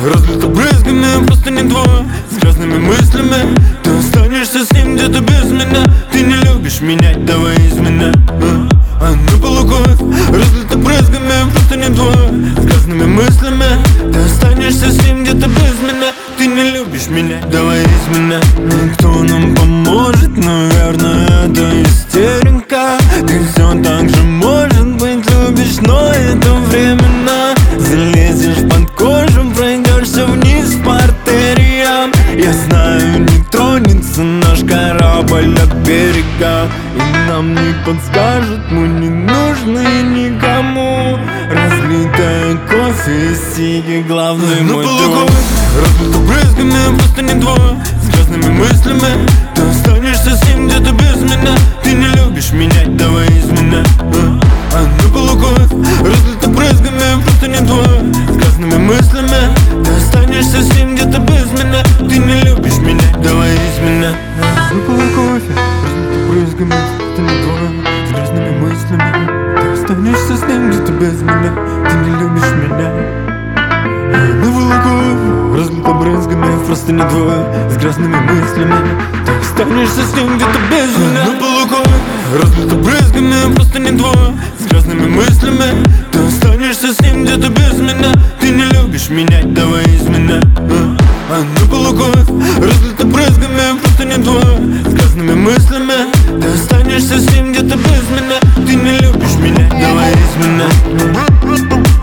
разлито брызгами, просто не твой. С грязными мыслями ты останешься с ним где-то без меня. Ты не любишь меня, давай из меня. На полу кровь, разлито брызгами, просто не твой. С грязными мыслями ты останешься с ним где-то без меня. Ты не любишь меня, давай из меня. Никто нам поможет, наверное, это истерика. Ты все так же, может быть, любишь, но это временно. Залезешь под кожу, пройдешься вниз по артериям. Я знаю, не тронется наш корабль от берега, и нам не подскажут, мы не нужны никому. Разлитая кофе и сиги, главный мой друг. Разлито брызгами, просто не твой. С грязными мыслями ты останешься с ним где-то без меня. Ты не любишь меня, давай из меня. На полу кровь, разлито брызгами, просто не твой. С грязными мыслями ты останешься с ним где-то без меня. Ты не любишь меня, давай из меня. На полу кофе, разлито брызгами, просто не твой. С грязными мыслями ты останешься с ним где-то без меня. Ты не любишь меня. На волоков, разлито брызгами, просто не твой. С грязными мыслями ты останешься с ним где-то без меня. На волоков, разлито брызгами, просто не твой. С грязными мыслями ты останешься с ним где-то без меня. Ты не любишь меня, давай из меня. На волоков, разлито брызгами, просто не твой. С грязными мыслями ты останешься с ним где-то без меня. Ты не любишь меня, давай из меня.